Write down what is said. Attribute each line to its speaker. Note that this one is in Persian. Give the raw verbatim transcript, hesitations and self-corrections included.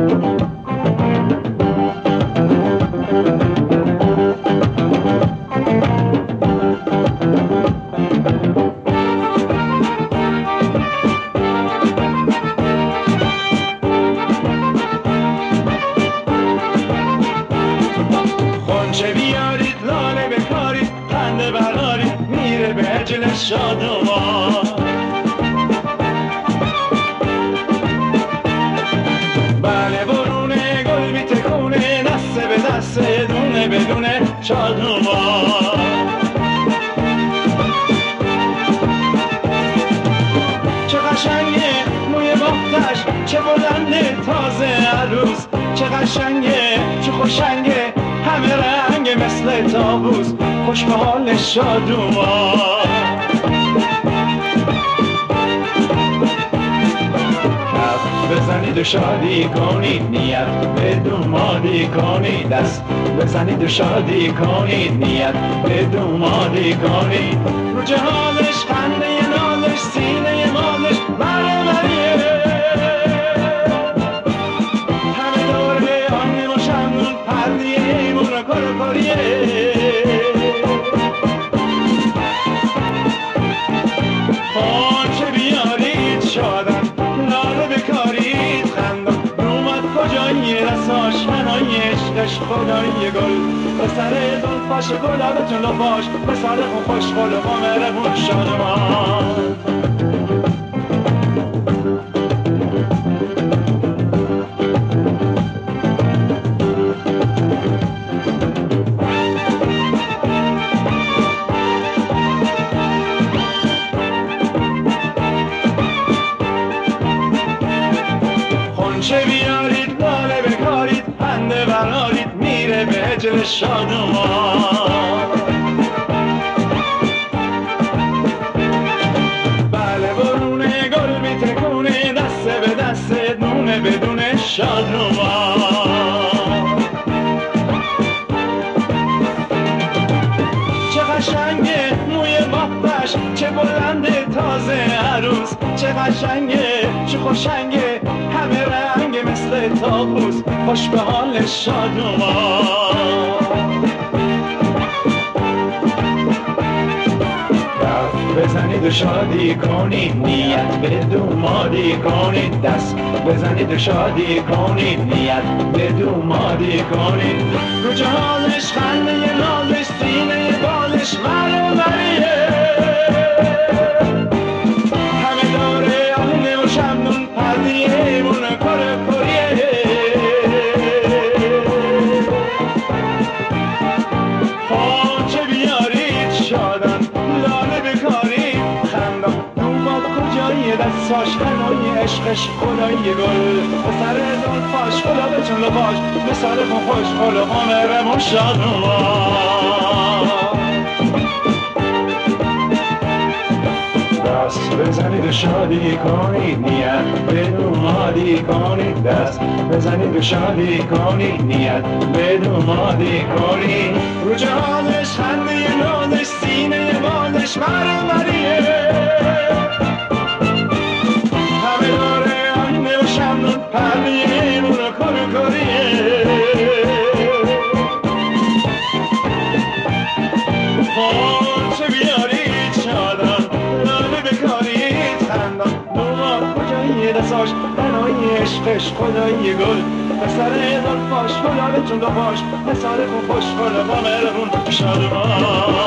Speaker 1: خونچه بیارید لاله بکارید خنده برارید میره به عجل شادمان. بله برونه گل بی تکونه دسته به دسته دونه بدونه شادمان. چه قشنگه موی باختش چه بلنده تازه عروس، چه قشنگه چه خوشنگه همه رنگ مثل طاووس خوش به حال شادومان. کف بزنید و شادی کنید نیت به دومادی کنید، دست بزنید و شادی کنید نیت به دومادی کنید. رو جهالش خنده نالش سینه مالش برمریه همه دوره آنیم و شمنون پردیه ایمون و کرکریه. خونچه بیارید شادن لاله بکارید خندان، رومد کجایی رساش هنای عشقش خدای گل به سر زلفاش گلابتون لفاش به صادق و خوش خلق و مهربون شادمان. خونچه بیارید لاله بکارید خنده برارید میره به عجل شادمان. بله برونه گل بی تکونه دسته به دسته دونه بدون شادمان. چه قشنگه موی باختش چه بلنده تازه عروس، چه قشنگه چه خوشنگه همه رنگ مثل طاووس خوش به حال شادومان. بزنید و شادی کنید نیت به دومادی کنید، دست بزنید و شادی کنید نیت به دومادی کنید. رو جهالش خنده نالش سینه بالش مرمریه همه داره آهنه و شمنون پردیه ایمون کرکریه. خونچه بیارید شادن لاله بکارید خندان، دوماد کجایی دستاش هنای عشقش خدای گل به سر زلفاش گلابتون لباش به صادق و خوش خلق و مهربون شادمان. دست بزنید و شادی کنید نیت به دومادی کنید، دست بزنید و شادی کنید نیت به دومادی کنید. رو جهالش خنده نالش سینه مالش مرمریه همه داره آینه و شمنون پردیه ایمون و کرکریه. خونچه بیارید شادن لاله بکارید خندان، دوماد کجایی دستاش هنای عشقش خدای گل به سر زلفاش گلابتون لفاش به صادق و خوش خلق و مهربون شادمان.